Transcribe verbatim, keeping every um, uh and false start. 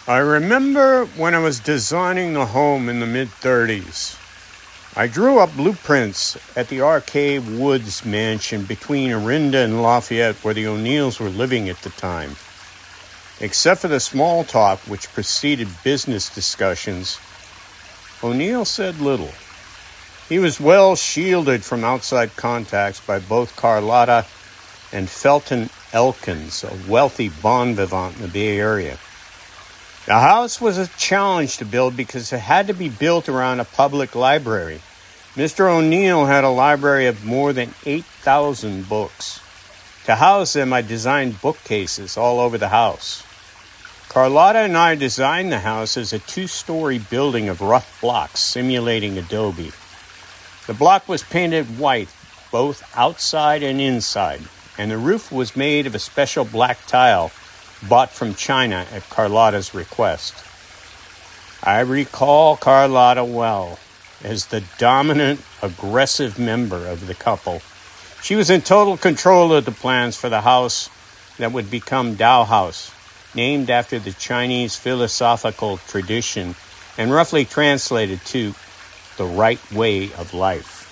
I remember when I was designing the home in the mid-thirties. I drew up blueprints at the Arcade Woods mansion between Orinda and Lafayette where the O'Neills were living at the time. Except for the small talk which preceded business discussions, O'Neill said little. He was well shielded from outside contacts by both Carlotta and Felton Elkins, a wealthy bon vivant in the Bay Area. The house was a challenge to build because it had to be built around a public library. Mister O'Neill had a library of more than eight thousand books. To house them, I designed bookcases all over the house. Carlotta and I designed the house as a two-story building of rough blocks simulating adobe. The block was painted white, both outside and inside, and the roof was made of a special black tile bought from China at Carlotta's request. I recall Carlotta well as the dominant, aggressive member of the couple. She was in total control of the plans for the house that would become Dao House, named after the Chinese philosophical tradition and roughly translated to the right way of life.